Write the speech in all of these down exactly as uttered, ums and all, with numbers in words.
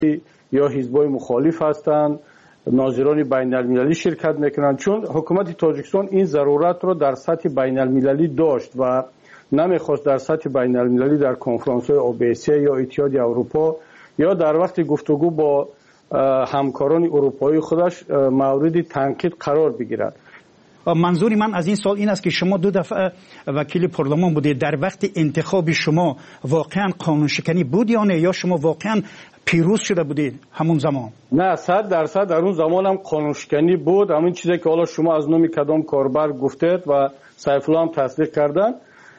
یا حزب‌های مخالف هستند، ناظران بین المللی شرکت میکنند، چون حکومت تاجیکستان این ضرورت رو در سطح بین المللی داشت و نمیخواست در سطح بین المللی در کنفرانس‌های اوبسیه یا اتحادیه اروپا یا در وقت گفتگو با همکاران اروپایی خودش مورد تنقید قرار بگیرد. منظور من از این سال این است که شما دو دفعه وکیل پارلمان بودید، در وقت انتخاب شما واقعا قانون شکنی بود یا نه، یا شما واقعا پیروز شده بودید همون زمان؟ نه، صد درصد در اون زمان هم قانون شکنی بود. همین چیزی که حالا شما از نام کدام کاربر گفتید و سیف الله هم تصدیق کردن،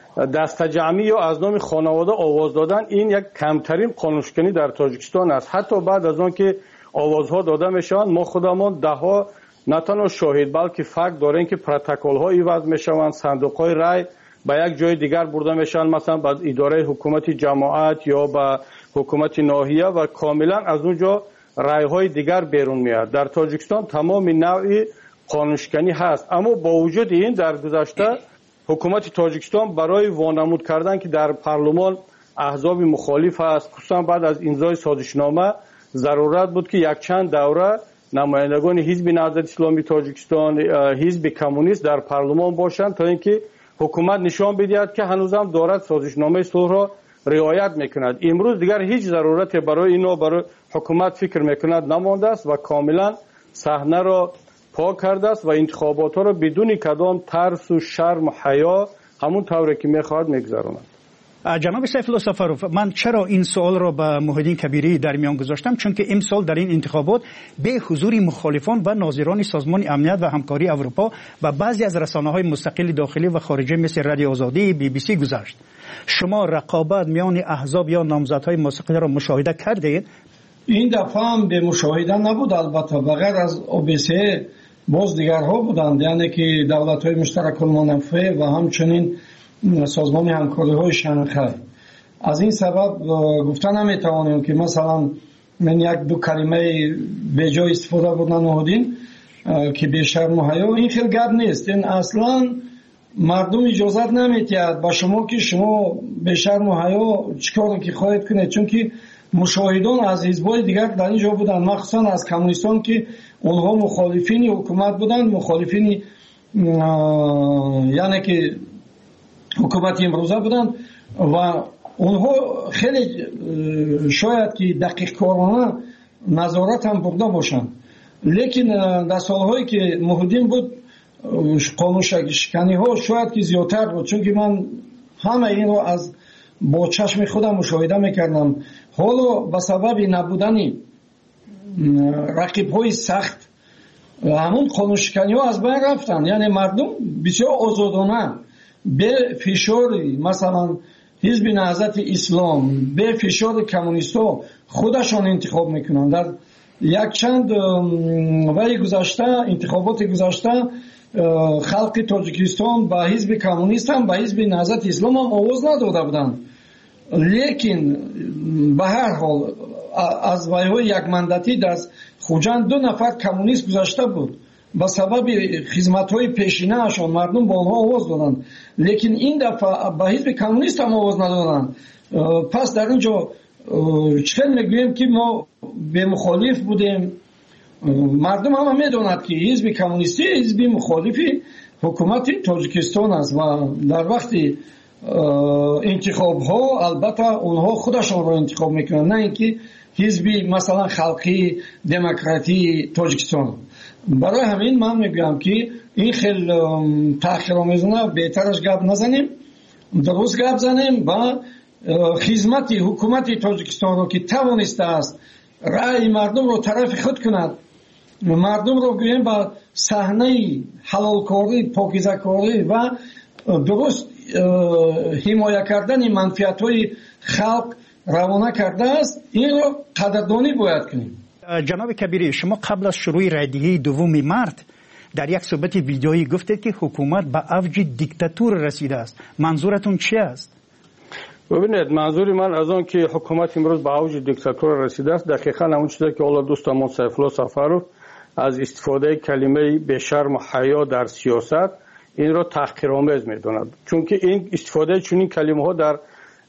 دست جمعی یا از نام خانواده آواز دادن، این یک کمترین قانون شکنی در تاجیکستان است. حتی بعد از آن که آوازها داده میشوند، ما خودمان ده ها نه تنها شاهد بلکه فکت داریم که پروتکل ها عوض میشوند، صندوق های رای به یک جای دیگر برده میشن، مثلا به اداره حکومت جماعت یا به حکومت ناحیه و کاملا از اونجا رای های دیگر بیرون میاد. در تاجیکستان تمام نوع قانون شکنی هست، اما با وجود این در گذشته حکومت تاجیکستان برای وانمود کردن که در پارلمان احزاب مخالف است، خصوصا بعد از امضای سازشنامه ضرورت بود که یک چند دوره نمایندگان حزب نهضت اسلامی تاجیکستان، حزب کمونیست در پارلمان باشند تا اینکه حکومت نشان بدهد که هنوزم دارد سازشنامه صلح را رعایت میکند. امروز دیگر هیچ ضرورت برای اینا برای حکومت فکر میکند نمانده است و کاملا صحنه را پاک کرده است و انتخابات را بدون کدام ترس و شرم و حیا همون طوری که میخواهد میگذراند. جناب سیف الله سفروف، من چرا این سوال را به محیدین کبیری در میان گذاشتم؟ چون که امسال در این انتخابات به حضور مخالفان و ناظران سازمان امنیت و همکاری اروپا و بعضی از رسانه‌های مستقل داخلی و خارجی مثل رادیو آزادی، بی بی سی گذشت. شما رقابت میان احزاب یا نامزدهای مستقل را مشاهده کردید؟ این دفعه هم به مشاهده نبود، البته بغیر از اوبسیه باز دیگرها بودند، یعنی که دولت‌های مشترک المنافع و همچنین سازمان همکاری های شانگهای. از این سبب گفتن نمیتوانیم که مثلا من یک دو کلمه به جای استفاده بودن نهادین که به شرم و حیا، این خیلی گپ نیست. این اصلا مردم اجازت نمیتید با شما که شما به شرم و حیا چیکار که خواهید کنید، چون که مشاهدان از حزب‌های دیگر در اینجا بودن، مخصوصا از کمونیستان که اونها مخالفین حکومت بودند، مخالفین یعنی که حکومت امروزه بودند و اونها خیلی شاید که دقیق کارانه نظارت هم برده باشند، لیکن در سالهایی که محدودین بود قانون شکنی ها شاید که زیادتر بود، چون که من همه این رو از با چشم خودم مشاهده میکردم. حالا به سبب نبودن رقیب های سخت همون قانون شکنی ها از بین رفتن، یعنی مردم بسیار آزادانه به فشار مثلا حزب نهضت اسلام، به فشار کمونیستا خودشان انتخاب میکنن. در یک چند وقت گذشته، انتخابات گذشته، خلق تاجیکستان به حزب کمونیست هم به حزب نهضت اسلام هم آواز نداده بودند، لیکن به هر حال از ویهای یک مندتی در خوجند دو نفر کمونیست گذشته بود، با سبب خدمت‌های پیشینه اشان مردم با آنها آواز دادند، لیکن این دفعه به حزب کمونیست هم آواز ندادند. پس در اینجا چطور میگوییم که ما به مخالف بودیم؟ مردم هم میدونند که حزب کمونیستی حزب مخالفی حکومت تاجیکستان است و در وقت انتخاب ها البته اونها خودشان را انتخاب میکنند، نه اینکه حزب مثلا خلقی دموکراتی تاجیکستان. برای همین من میگم که این خیلی تأخیرآمیزانه بهترش گپ نزنیم، درست گپ زنیم و خدمت حکومت تاجیکستان رو که توانسته است رأی مردم رو طرف خود کند، مردم رو گوییم با صحنه حلال کاری، پاکیزه کاری و درست حمایت کردن منفعت های خلق روانه کرده است، این رو قدردانی باید کنیم. جناب کبیری، شما قبل از شروع رایدهی دوم مارت در یک صحبت ویدیویی گفتید که حکومت به اوج دیکتاتور رسیده است. منظورتون چی است؟ ببینید، منظور من از آن که حکومت امروز به اوج دیکتاتور رسیده است دقیقاً همون چیزی که حالا دوستمون سیف الله سفروف از استفاده کلمه به شرم و حیا در سیاست این را تحقیرآمیز می‌داند، چون که این استفاده چنین کلمه ها در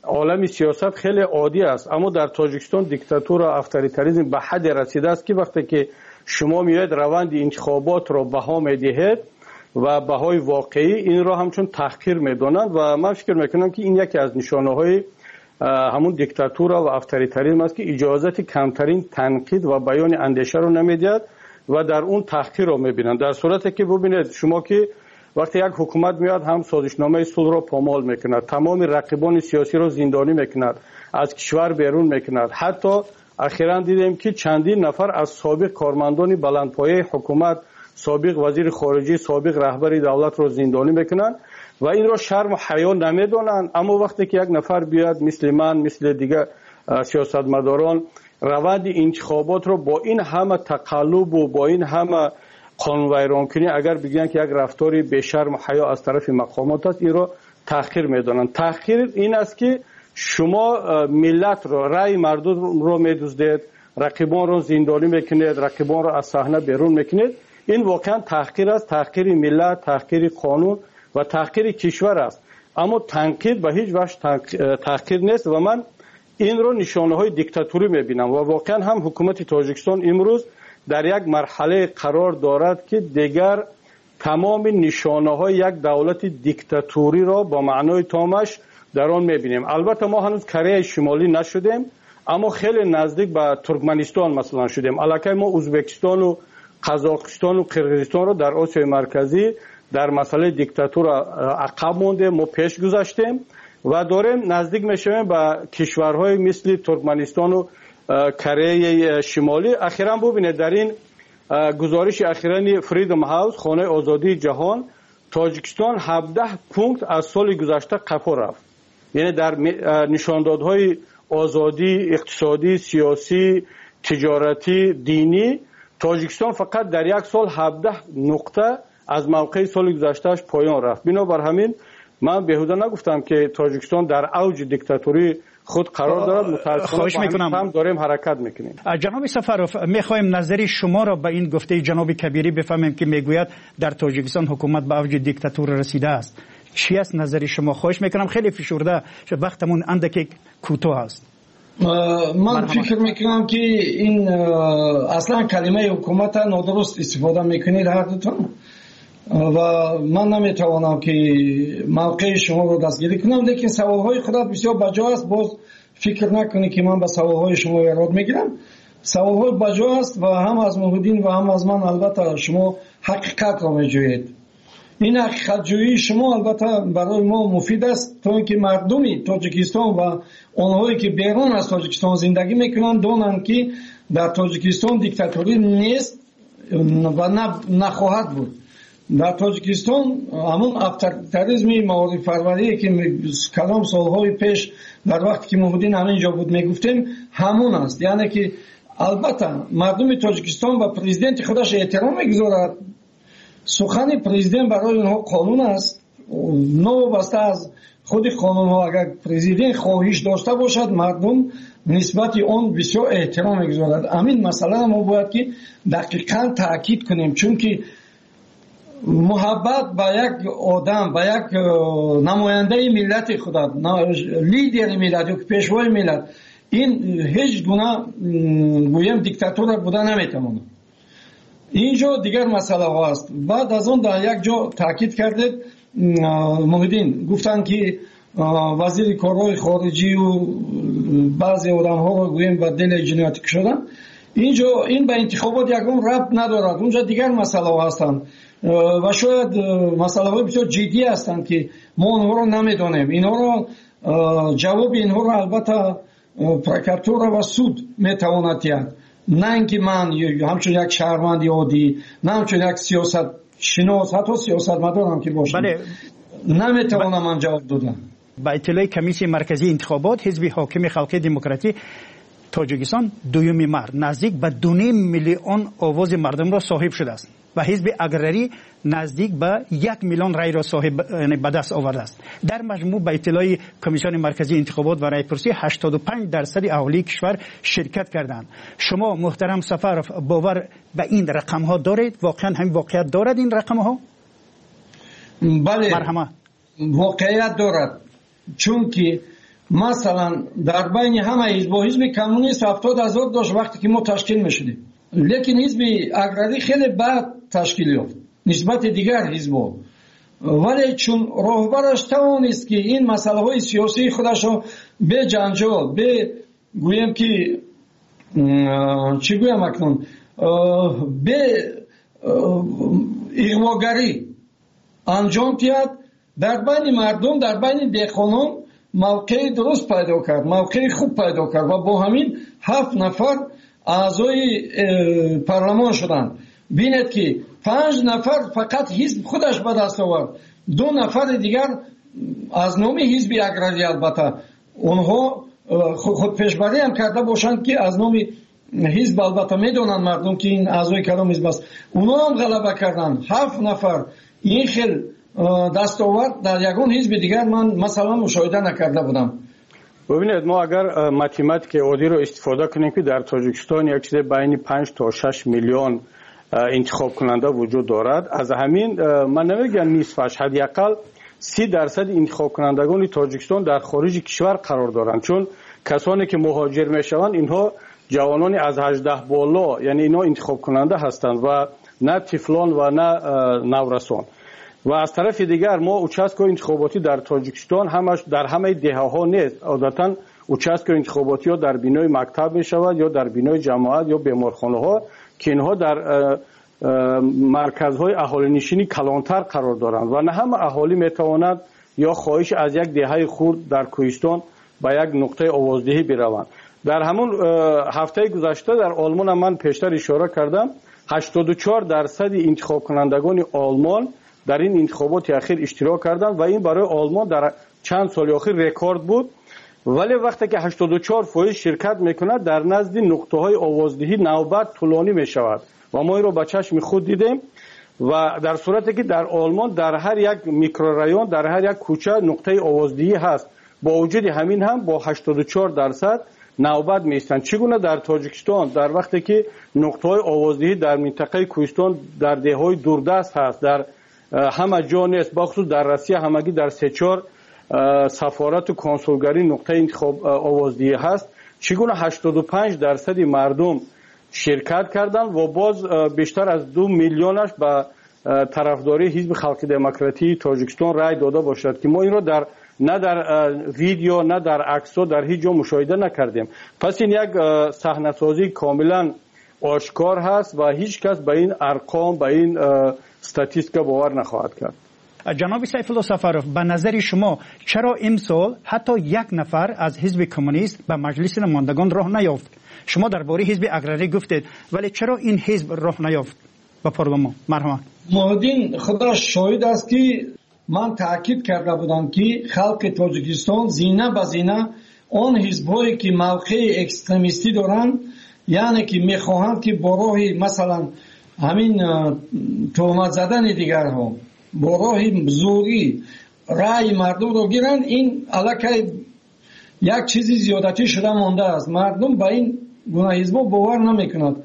عالم سیاست خیلی عادی است، اما در تاجیکستان دیکتاتور و افطاریتاریسم به حد رسیده است که وقتی که شما میاید روند انتخابات را بها میدهید و بهای واقعی این را همچون تحقیر میدانند و من فکر میکنم که این یکی از نشانه های همون دیکتاتور و افطاریتاریسم است که اجازت کمترین تنقید و بیان اندیشه رو نمیدهد و در اون تحقیر رو میبینند. در صورتی که ببینید شما که وقتی یک حکومت میاد هم سازشنامه صلح را پامال میکند، تمام رقیبان سیاسی را زندانی میکند، از کشور بیرون میکند. حتی اخیراً دیدیم که چندین نفر از سابق کارمندان بلندپایه حکومت، سابق وزیر خارجه، سابق رهبر دولت را زندانی میکنند و این را شرم و حیا نمیدانند. اما وقتی که یک نفر بیاد مثل من، مثل دیگر سیاستمداران روند انتخابات را با این همه تقلب و با این همه قانون ویران کنی اگر بگن که یک رفتاری به شرم و حیا از طرف مقامات است، این را تحقیر میدانند. تحقیر این است که شما ملت را، رأی مردم را میدزدید، رقیبان را زندانی میکنید، رقیبان را از صحنه بیرون میکنید. این واقعا تحقیر است، تحقیر ملت، تحقیر قانون و تحقیر کشور است. اما تنقید به هیچ وجه تحقیر نیست و من این رو نشانه های دیکتاتوری میبینم و واقعا هم حکومت تاجیکستان امروز در یک مرحله قرار دارد که دیگر تمام نشانه های یک دولت دیکتاتوری را با معنای تامش در آن میبینیم. البته ما هنوز کره شمالی نشدیم، اما خیلی نزدیک به ترکمنستان مثلا شدیم. الکی ما ازبکستان و قزاقستان و قرقیزستان را در آسیای مرکزی در مسئله دیکتاتور عقب مونده، ما پیش گذاشتیم و داریم نزدیک میشویم به کشورهای مثل ترکمنستان و کره شمالی. اخیراً ببینید در این گزارش اخیرانی فریدم هاوس، خانه آزادی جهان، تاجیکستان هفده پونکت از سال گذشته قفا رفت. یعنی در نشاندادهای آزادی اقتصادی، سیاسی، تجارتی، دینی، تاجیکستان فقط در یک سال هفده نقطه از موقع سال گذشتهش پایان رفت. بنابر همین من بهوده نگفتم که تاجیکستان در اوج دیکتاتوری خود قرار دارد. متاسفانه هم داریم حرکت میکنیم. جناب سفروف، میخوایم نظری شما را به این گفته جناب کبیری بفهمیم که میگوید در تاجیکستان حکومت به اوج دیکتاتور رسیده است. چی است نظری شما؟ خواهش میکنم، خیلی فشرده شد، وقتمون اندکی کوتاه است. من فکر میکنم که این اصلا کلمه حکومت نادرست استفاده میکنید هر دوتون و من نمیتوانم که موقع شما رو دستگیری کنم، لیکن سوالهای خودت بسیار بجا است. باز فکر نکنید که من به سوالهای شما ایراد میگیرم. سوالهای بجا است و هم از موحدین و هم از من البته شما حقیقت را میجویید. این حقیقت جویی شما البته برای ما مفید است تا اینکه مردمی تاجیکستان و آنهایی که بیرون از تاجیکستان زندگی میکنند دانند که در تاجیکستان دیکتاتوری نیست و نخواهد بود. در تاجیکستان همون افطاریتاریسم معارف پروری که کلام سالهای پیش در وقتی که موحدین همینجا بود میگفتیم همون است. یعنی که البته مردم تاجیکستان و پرزیدنت خودش احترام میگذارد. سخن پرزیدنت برای اونها قانون است. نوابسته از خود قانون ها اگر پرزیدنت خواهش داشته باشد مردم نسبت آن بسیار احترام میگذارد. همین مسئله ما باید که دقیقاً تاکید کنیم، چون که محبت با یک آدم، با یک نماینده ملت خدا، لیدر ملت یا پیشوای ملت، این هیچ گونه گویم دیکتاتور بودن نمیتونه. اینجا دیگر مسئله ها است. بعد از اون در یک جا تاکید کردید موحدین گفتن که وزیر کارهای خارجی و بعضی آدم ها رو گویم به دل جنایتی کشیدن. اینجا این به انتخابات یکم ربط ندارد. اونجا دیگر مسئله ها هستند و شاید مسئله های بسیار جدی هستند که ما اونها رو نمیدانیم. اینها رو جواب اینها رو البته پروکراتور و سود میتواند دهد، نه اینکه من همچون یک شهروند عادی، نه همچون یک سیاست شناس، حتی سیاست مدارم که باشم، بله. نمیتوانم من جواب دادم. با اطلاع کمیسیون مرکزی انتخابات، حزب حاکم خلق دموکراتی تاجیکستان دویمین مرد نزدیک به دو نیم میلیون آواز مردم را صاحب شده است و حزب اگرری نزدیک به یک میلیون رای را صاحب یعنی به دست آورده است. در مجموع به اطلاع کمیسیون مرکزی انتخابات و رایپرسی هشتاد و پنج درصد اهالی کشور شرکت کردند. شما محترم سفروف باور به این رقم ها دارید؟ واقعا همین واقعیت دارد این رقم ها؟ بله، مرحمت واقعیت دارد، چون که مثلا در بین همه حزب و حزب کمونیست هفتاد هزار داشت وقتی که ما تشکیل میشدیم، لیکن حزب اگراری خیلی بعد تشکیل یافت نسبت دیگر حزب‌ها. ولی چون راهبرش توانست که این مسئله های سیاسی خودش رو به جنجال، به گویم که چی گویم اکنون، به اغواگری انجام داد، در بین مردم، در بین دهقانان موقع درست پیدا کرد، موقع خوب پیدا کرد و با همین هفت نفر اعضای پارلمان شدند. بینید که پنج نفر فقط حزب خودش به دست آورد، دو نفر دیگر از نام حزب اگراری، البته اونها خود پیشبری هم کرده باشند که از نام حزب، البته میدونن مردم که این اعضای کدام حزب است، اونها هم غلبه کردن. هفت نفر این خیل دستاورد در یگان حزب دیگر من مثلا مشاهده نکرده بودم. ببینید ما اگر ماتماتیک عادی رو استفاده کنیم که در تاجیکستان یک چیز بین پنج تا شش میلیون انتخاب کننده وجود دارد، از همین من نمیگم نصفش، حداقل سی درصد انتخاب کنندگان تاجیکستان در خارج کشور قرار دارند، چون کسانی که مهاجر میشوند اینها جوانانی از هجده بالا، یعنی اینا انتخاب کننده هستند و نه طفلان و نه نورسان. و از طرف دیگر ما اوچسکای انتخاباتی در تاجیکستان همش در همه دهه ها نیست، عادتا اوچسکای انتخاباتی ها در بینای مکتب می شود یا در بینای جماعت یا بیمارخانه ها که اینها در مرکزهای اهالی نشینی کلانتر قرار دارند و نه همه اهالی می تواند یا خواهش از یک دهه خرد در کوهستان به یک نقطه آوازدهی بروند. در همون هفته گذشته در آلمان من پیشتر اشاره کردم هشتاد و چهار درصد انتخاب کنندگان آلمان در این انتخابات اخیر اشتراک کردند و این برای آلمان در چند سال اخیر رکورد بود. ولی وقتی که هشتاد و چهار درصد شرکت میکند در نزد نقطه های آوازدهی نوبت طولانی میشود و ما این رو به چشم خود دیدیم. و در صورتی که در آلمان در هر یک میکرورایون، در هر یک کوچه نقطه آوازدهی هست، با وجود همین هم با هشتاد و چهار درصد نوبت میستند. چگونه در تاجیکستان در وقتی که نقطه های آوازدهی در منطقه کوهستان در دههای دوردست هست، در همه جا نیست، بخصوص در روسیه همگی در سه چهار سفارت و کنسولگری نقطه انتخاب آوازدهی هست، چگونه هشتاد و پنج درصد مردم شرکت کردند و باز بیشتر از دو میلیونش به طرفداری حزب خلق دموکراتی تاجیکستان رای داده باشد که ما این را در نه در ویدیو نه در عکس‌ها در هیچ جا مشاهده نکردیم. پس این یک صحنه‌سازی کاملا آشکار هست و هیچ کس به این ارقام، به این استاتیستیکا باور نخواهد کرد. جناب سیف الله سفروف، به نظر شما چرا امسال حتی یک نفر از حزب کمونیست به مجلس نمایندگان راه نیافت؟ شما درباره حزب اگراری گفتید، ولی چرا این حزب راه نیافت به پارلمان؟ مرحبا. مهدین خدا شاهد است که من تاکید کرده بودم که خلق تاجیکستان زینه به زینه آن حزب‌هایی که موقع اکستریمیستی دارند، یعنی که میخواهند که با راه مثلا همین تهمت زدن دیگرها، با راه زوری رای مردم رو گیرند، این علاقه یک چیزی زیادتی شده مانده است. مردم به این گونه حزب‌ها باور نمیکنند.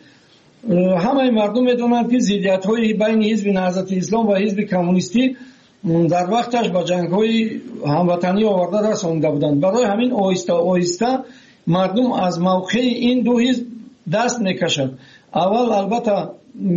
همه مردم میدونند که ضدیت‌های بین حزب نهضت اسلام و حزب کمونیستی در وقتش با جنگ‌های هموطنی آورده رسانده بودند. برای همین آهسته آهسته مردم از موقع این دو حزب دست میکشند. اول البته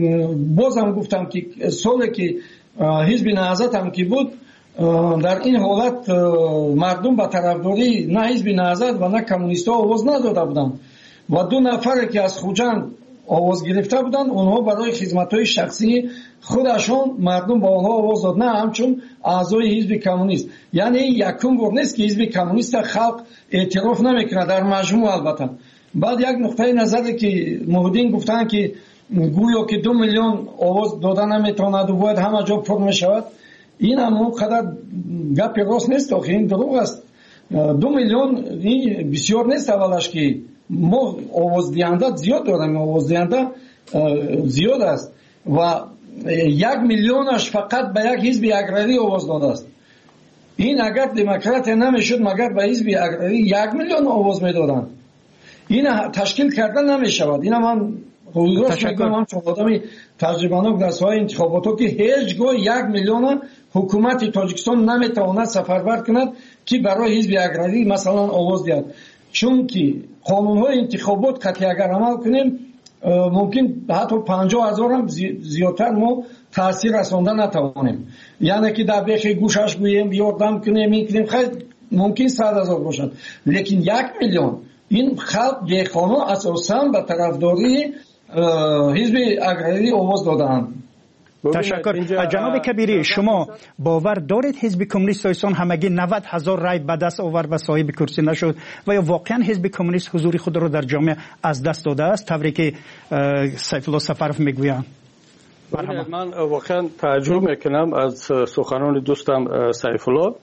بازم گفتم که سالی که حزب نهضت هم که بود، در این حالت مردم به طرفداری نه حزب نهضت و نه کمونیست‌ها آواز نداده بودند و دو نفر که از خوجند آواز گرفته بودند، اونها برای خدمت‌های شخصی خودشون مردم با آنها آواز داد، نه همچون اعضای حزب کمونیست. یعنی یکم بار نیست که حزب کمونیست خلق اعتراف نمیکنه در مجموع. البته بعد یک نقطه نظری که مهدین گفتن که گویا که دو میلیون آواز دادن نمیتواند و باید همه جا پر میشود، این هم اونقدر گپ راست نیست، آخه این دروغ است. دو میلیون این بسیار نیست. اولش که ما آواز دهنده زیاد داریم، آواز دهنده زیاد است و یک میلیونش فقط به یک حزب اگراری آواز داده است. این اگر دموکرات نمیشد مگر به حزب اگراری یک میلیون آواز میدادند. این تشکیل کردن نمیشود. این من راست میگم من چون آدمی تجربه‌ناک در ساحه انتخابات که هیچگاه یک میلیون حکومت تاجیکستان نمیتواند سفربر کند که برای حزب اگراری مثلا آواز دهد، چون که قانون‌های انتخابات قطعی اگر عمل کنیم ممکن حتی پنجاه هزار هم زیادتر ما تاثیر رساندن نتوانیم، یعنی که در بیخ گوشش گوییم یاردم کنیم این کنیم خیلی ممکن صد هزار باشد، لیکن یک میلیون این خلق دیخانه اساساً به طرفداری حزب اگراری آواز دادند. تشکر. جناب کبیری، شما باور دارید حزب کمونیست تاجیکستان همگی نود هزار رای به دست آورد و صاحب کرسی نشد و یا واقعا حزب کمونیست حضور خود را در جامعه از دست داده است طوری که سیف الله سفروف میگویند؟ من واقعا تعجب میکنم از سخنان دوستم سیف الله.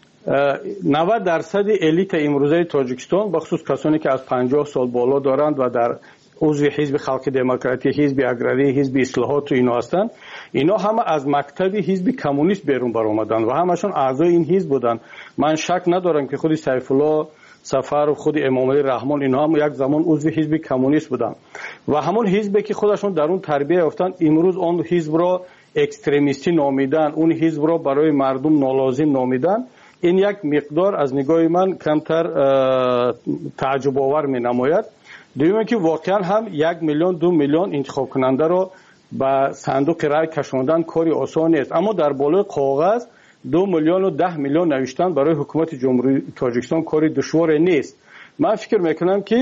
نود درصد الیت امروزه تاجیکستان بخصوص کسانی که از پنجاه سال بالا دارند و در عضو حزب خلق دموکراتی، حزب اگراری، حزب اصلاحات و اینا هستند، اینا همه از مکتب حزب کمونیست بیرون بر آمدند و همشون اعضای این حزب بودند. من شک ندارم که خود سیف الله سفر و خود امام علی رحمان اینا هم یک زمان عضو حزب کمونیست بودند و همون حزبی که خودشون در اون تربیت یافتند امروز اون حزب را اکستریمیستی نامیدن، اون حزب را برای مردم نالازم نامیدن. این یک مقدار از نگاه من کمتر تعجب آور می نماید. دویمه که واقعا هم یک میلیون دو میلیون انتخاب کننده رو به صندوق رای کشاندن کاری آسان نیست، اما در بالای کاغذ دو میلیون و ده میلیون نوشتن برای حکومت جمهوری تاجیکستان کاری دشوار نیست. من فکر میکنم که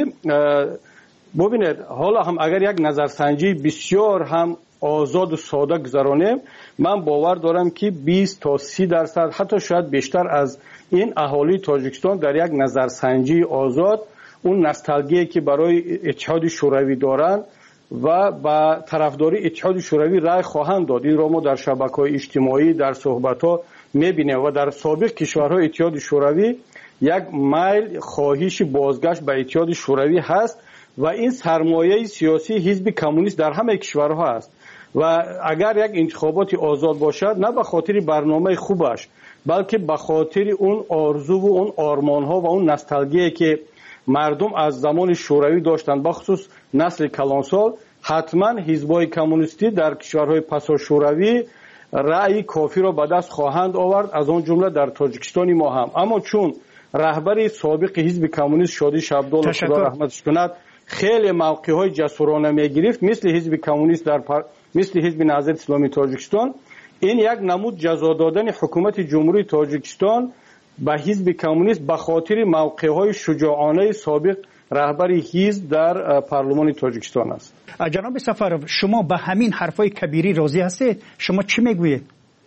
ببینید حالا هم اگر یک نظرسنجی بسیار هم آزاد و ساده گذرانیم، من باور دارم که بیست تا سی درصد حتی شاید بیشتر از این اهالی تاجیکستان در یک نظرسنجی آزاد اون نوستالژی که برای اتحاد شوروی دارند و با طرفداری اتحاد شوروی رای خواهند داد. این را ما در شبکه‌های اجتماعی در صحبت‌ها می‌بینیم و در سابق کشورهای اتحاد شوروی یک میل خواهش بازگشت به اتحاد شوروی هست و این سرمایه سیاسی حزب کمونیست در همه کشورها است و اگر یک انتخابات آزاد باشد نه به خاطر برنامه خوبش بلکه به خاطر اون آرزو و اون آرمان‌ها و اون نوستالژی که مردم از زمان شوروی داشتند، بخصوص نسل کلانسال، حتما حزب‌های کمونیستی در کشورهای پسا شوروی رأی کافی را به دست خواهند آورد، از آن جمله در تاجیکستان ما هم. اما چون رهبر سابق حزب کمونیست شادی شبدال خدا رحمتش کند خیلی موقع‌های جسورانه می‌گرفت مثل حزب کمونیست در پر... مثل حزب نهضت اسلامی تاجیکستان، این یک نمود جزا دادن حکومت جمهوری تاجیکستان به حزب کمونیست به خاطر موقع‌های شجاعانه سابق رهبر حزب در پارلمان تاجیکستان است. جناب سفروف، شما به همین حرفای کبیری راضی هستید؟ شما چی میگویید؟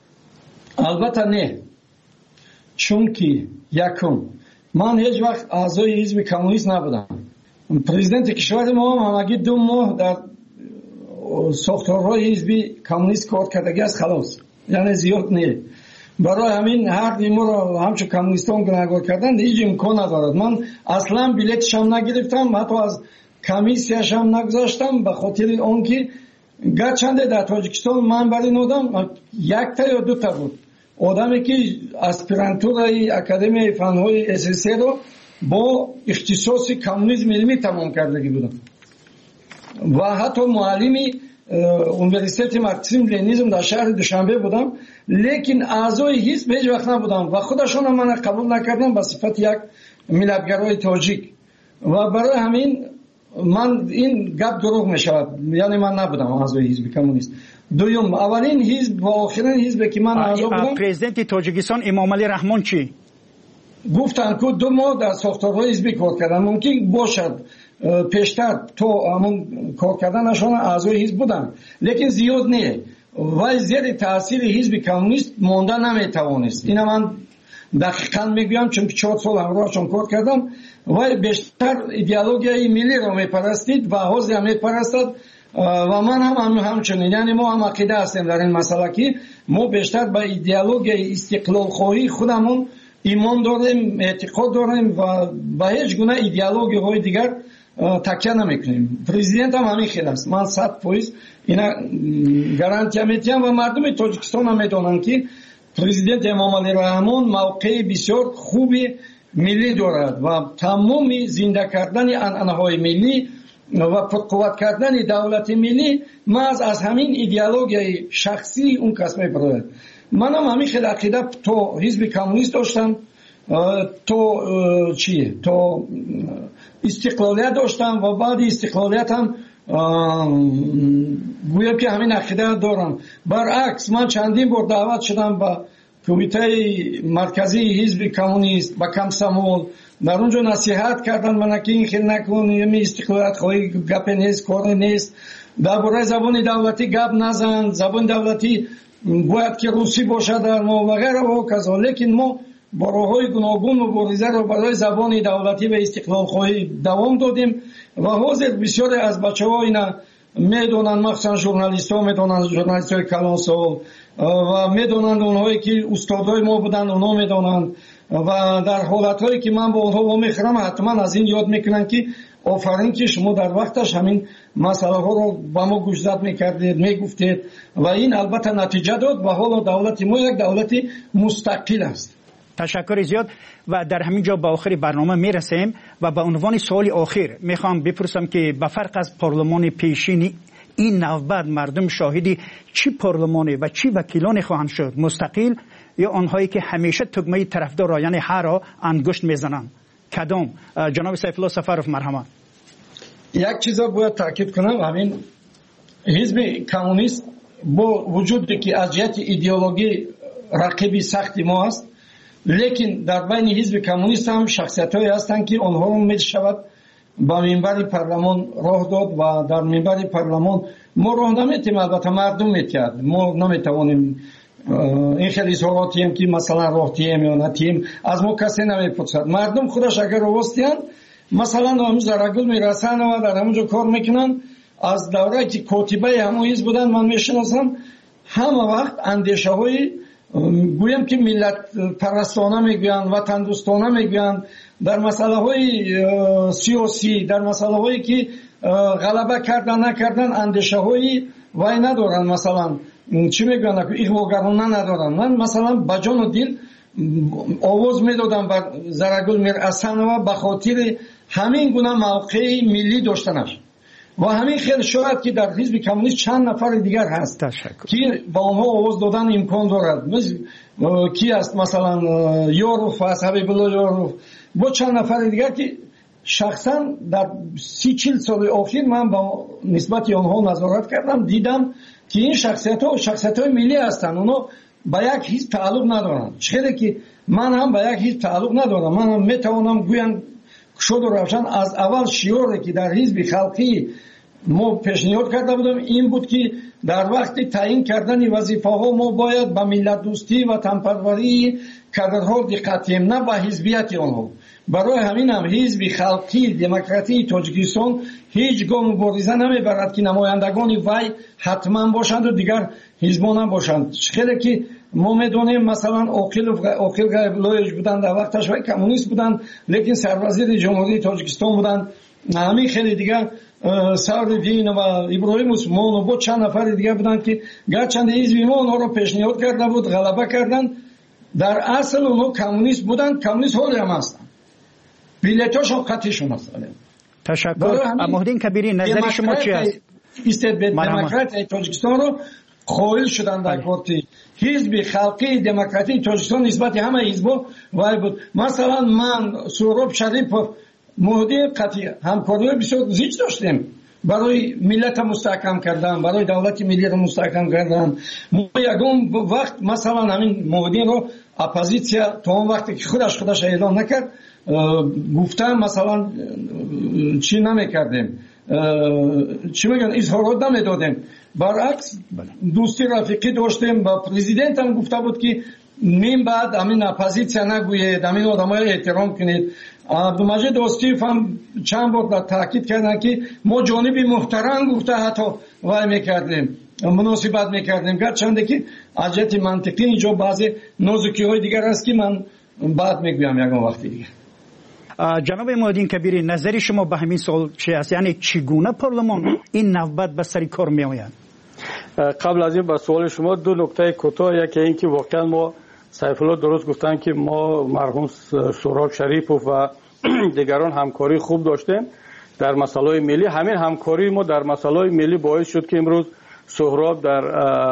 البته نه، چون که یکم من هیچ وقت اعضای حزب کمونیست نبودم. پرزیدنت کشور ما هم همگی دو ماه در ساختارهای حزب کمونیست کار کردگی است، خلاص، یعنی زیاد نه. برای همین هر نیمو را همچون کمونیستان گناهکار کردن هیچ امکان ندارد. من اصلا بلیتش هم نگرفتم، حتی از کمیسیش هم نگذاشتم، به خاطر آنکه گرچنده در تاجیکستان من برای نودم یک تا یا دو تا بود آدمی که اسپرانتورای اکادمی فنهای اساسی رو با اختصاص کمونیسم علمی تمام کردگی بودم و حتی معلمی اونیورسیت مارکسیسم لنینیسم در شهر دوشنبه بودم، لیکن اعضای حزب هیچ وقت نبودم و خودشون هم من قبول نکردم به صفت یک ملتگرای تاجیک و برای همین من این گپ دروغ می شود، یعنی من نبودم اعضای حزب کمونیست. دوم، اولین حزب و آخرین حزب که من اعضا بودم پرزیدنت تاجیکستان امام علی رحمان چی گفتن که دو ماه در ساختارهای حزبی کار کردن، ممکن باشد پیشتر تو همون کار کردنشان اعضای حزب بودن لیکن زیاد نه و زیر تاثیر حزب کمونیست مانده نمیتوانست. اینا من دقیقاً میگم چون چهار سال همراهشون کار کردم و بیشتر ایدئولوژی ملی رو میپرستید و حوزه هم میپرستد و من هم, هم همچنین، یعنی ما هم عقیده هستیم در این مسئله که ما بیشتر به ایدئولوژی استقلال خواهی خودمون ایمان داریم، اعتقاد داریم و به هیچ گونه ایدئولوژی های دیگر تکیه نمیکنیم. پرزیدنت هم همین خیلی است، من صد فیصد اینا گارانتی میدم و مردم تاجیکستان هم میدونن که پرزیدنت امام علی رحمان موقع بسیار خوبی ملی دارد و تمام زنده کردن عنعنه‌های ملی و پرقوت کردن دولت ملی محض از همین ایدئولوژی شخصی اون کس میبرد. منم همین خیلی عقیده تو حزب کمونیست داشتم، تو چیه تو استقلالیت داشتم و بعد استقلالیت هم گویم که همین عقیده دارم. برعکس من چندین بار دعوت شدم به کمیته مرکزی حزب کمونیست با کمسمول، در اونجا نصیحت کردن من که این خیلی نکن، یه استقلالیت خواهی گپ نیست، کار نیست، درباره زبان دولتی گپ نزن، زبان دولتی باید که روسی باشد در ما و غیره و کذا. لیکن ما با راه‌های گوناگون مبارزه را برای زبان دولتی و استقلال خواهی دوام دادیم و حاضر بسیاری از بچه‌ها اینا میدونن، مخصوصا ژورنالیست‌ها میدونن، ژورنالیست‌های کلانسال و میدونن، اونهایی که استادای ما بودن اونا میدونن و در حالت‌هایی که من با اونها با میخرم حتما از این یاد میکنن که آفرین که شما در وقتش همین مسئله ها رو با ما گوشزد میکردید، میگفتید و این البته نتیجه داد و حالا دولت ما یک دولت مستقل است. تشکر زیاد و در همین جا به آخر برنامه میرسیم و به عنوان سوال آخر میخوام بپرسم که به فرق از پارلمان پیشین این نوبت مردم شاهدی چی پارلمانی و چی وکیلانی خواهند شد، مستقل یا آنهایی که همیشه تگمه طرفدار یعنی هر را انگشت میزنند؟ کدام؟ جناب سیف الله سفروف مرحمت. یک چیز باید تاکید کنم، همین حزب کمونیست با وجودی که از جهت ایدئولوژی رقیبی سختی ما است، لیکن در بین حزب کمونیست هم شخصیت‌هایی هستند که آنها رو می‌شود با منبر پارلمان راه داد و در منبر پارلمان ما راه نمی‌تیم، البته مردم می‌تید، ما نمی‌توانیم این خیلی اظهاراتی هم که مثلا راه تیم یا نتیم از ما کسی نمی‌پرسد. مردم خودش اگر راستیان مثلا همون زرگل میرسن و در همونجا کار میکنن. از دوره‌ای که کاتبه همون حزب بودن من میشناسم، همه وقت اندیشه های گویم که ملت پرستانه میگوین، وطن دوستانه میگوین، در مسئله های سیاسی، در مسئله هایی که غلبه کردن نکردن اندیشه های وای ندارن، مثلا چی میگوین اغواگرانه ندارن. من مثلا با جان و دل آواز میدادم بر زرگل میرحسن و به خاطر همین گونه موقع ملی داشتنش و همین خیلی شاید که در حزب کمونیست چند نفر دیگر هست که با اونها آواز دادن امکان دارد. کی است مثلا یاروف هست، حبیب الله یاروف، با چند نفر دیگر که شخصا در سی چل سال اخیر من با نسبت آنها نظارت کردم، دیدم که این شخصیت ها شخصیت های ملی هستند، اونا با یک حزب تعلق ندارن. چه که من هم با یک حزب تعلق ندارم، من هم میتوانم گویم شد و روشن از اول شیوری که در حزب خلقی ما پیشنهاد کرده بودم این بود که در وقت تعیین کردن وظیفه ها ما باید به ملت دوستی و وطنپروری کادرها دقت کنیم، نه به حزبیت آنها. برای همین هم حزب خلقی دموکراتی تاجیکستان هیچ گام مبارزه نمیبرد که نمایندگان وی حتما باشند و دیگر حزبان هم باشند. خیلی که ما میدونیم مثلا اوکیل اوکیل غیبلویش بودن در وقتش وی کمونیست بودن، لیکن سروزیر جمهوری تاجیکستان بودن. همین خیلی دیگر ساردین و ابراهیم عثمان و با چند نفر دیگر بودن که گرچند حزب ما اونها رو پیشنهاد کرده بود، غلبه کردن. در اصل اونها کمونیست بودن، کمونیست حالی هم هستن، بیلیتاش هم قطعشون هست. تشکر. مهدین کبیری نظر شما چی است؟ دموکرات تاجیکستان رو خواهل شدن در پارتی حزب خلقی دموکراتی تاجیکستان نسبت همه حزبا وای بود. مثلا من سهراب شریف مهدی قطعی همکاری بسیار زیاد داشتیم برای ملت مستحکم کردن، برای دولت ملی رو مستحکم کردن. ما یکم وقت مثلا همین مهدی رو اپوزیسیا تا اون وقتی که خودش خودش اعلام نکرد گفتم مثلا چی نمیکردیم، چی میگن اظهارات نمیدادیم، برعکس دوستی رفیقی داشتیم. با پرزیدنت هم گفته بود که نیم بعد همین اپوزیسیا نگوید، همین آدمای احترام کنید. عبدالمجید دوستیف هم چند بار تاکید کردن که ما جانبی محترم گفته حتی وای میکردیم، مناسبت میکردیم، گرچند که از جهت منطقی اینجا بعضی نازکی های دیگر هست که من بعد میگویم یکم وقتی دیگه. جناب مهدین کبیری نظری شما به همین سوال چی است؟ یعنی چگونه پارلمان این نوبت به سر کار می آید؟ قبل از این به سوال شما دو نکته کوتاه، یکی این که واقعا ما سیف الله درست گفتن که ما مرحوم سهراب شریف و دیگران همکاری خوب داشتیم. در مسائل ملی. همین همکاری ما در مسائل ملی باعث شد که امروز سهراب در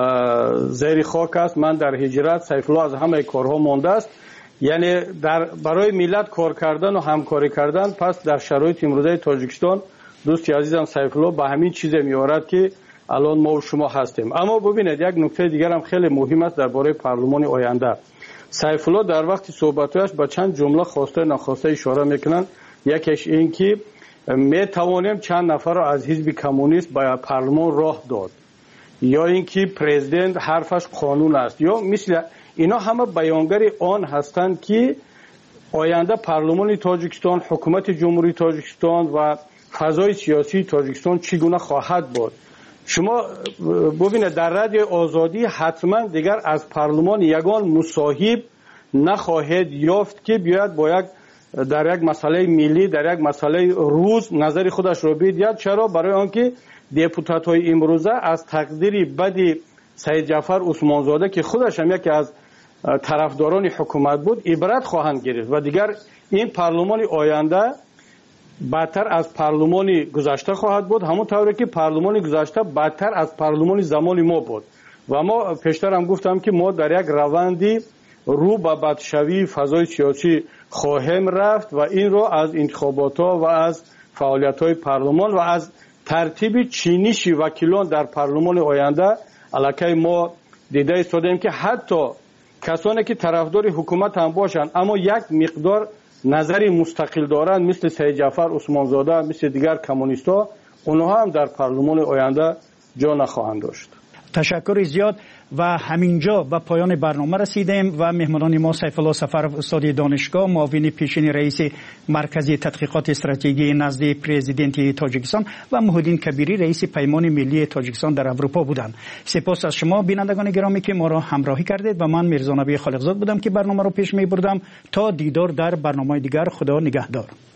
زیر خاک است، من در هجرت، سیف الله از همه کارها مانده است. یعنی در برای ملت کار کردن و همکاری کردن، پس در شرایط امروزه تاجیکستان دوستی عزیزم سیف الله به همین چیز میارد که الان ما و شما هستیم. اما ببینید یک نکته دیگر هم خیلی مهم است درباره پارلمان آینده. سیف الله در وقت صحبتش به چند جمله خواسته ناخواسته اشاره میکنن. یکیش این که می توانیم چند نفر را از حزب کمونیست به پارلمان راه داد، یا اینکه پرزیدنت حرفش قانون است، یا مثل اینا همه بیانگری آن هستند که آینده پارلمان تاجیکستان، حکومت جمهوری تاجیکستان و فضای سیاسی تاجیکستان چگونه خواهد بود. شما ببینید در رادیو آزادی حتما دیگر از پارلمان یگان مصاحب نخواهد یافت که بیاید با یک در یک مسئله ملی، در یک مسئله روز نظر خودش رو بگوید. چرا؟ برای آنکه دپوتات های امروزه از تقدیر بد سید جعفر عثمانزاده که خودش هم یکی از طرفداران حکومت بود عبرت خواهند گرفت و دیگر این پارلمان آینده بدتر از پارلمان گذشته خواهد بود، همون طوری که پارلمان گذشته بدتر از پارلمان زمان ما بود. و ما پیشتر هم گفتم که ما در یک روندی رو به بدشوی فضای سیاسی خواهیم رفت و این رو از انتخابات ها و از فعالیت های پارلمان و از ترتیب چینش وکیلان در پارلمان آینده علاقه ما دیده ایستادیم که حتی کسانی که طرفدار حکومت هم باشند اما یک مقدار نظری مستقل دارند مثل سید جعفر عثمانزاده، مثل دیگر کمونیست‌ها، اونها هم در پارلمان آینده جا نخواهند داشت. تشکر زیاد. و همینجا به پایان برنامه رسیدیم و مهمانان ما سیف الله سفرов استاد دانشگاه، معاون پیشین رئیس مرکز تحقیقات استراتژی نزد پرزیدنت تاجیکستان و محیدین کبیری رئیس پیمان ملی تاجیکستان در اروپا بودند. سپاس از شما بینندگان گرامی که ما را همراهی کردید و من میرزا نبی خالقزاد بودم که برنامه را پیش می بردم. تا دیدار در برنامه دیگر، خدا نگهدار.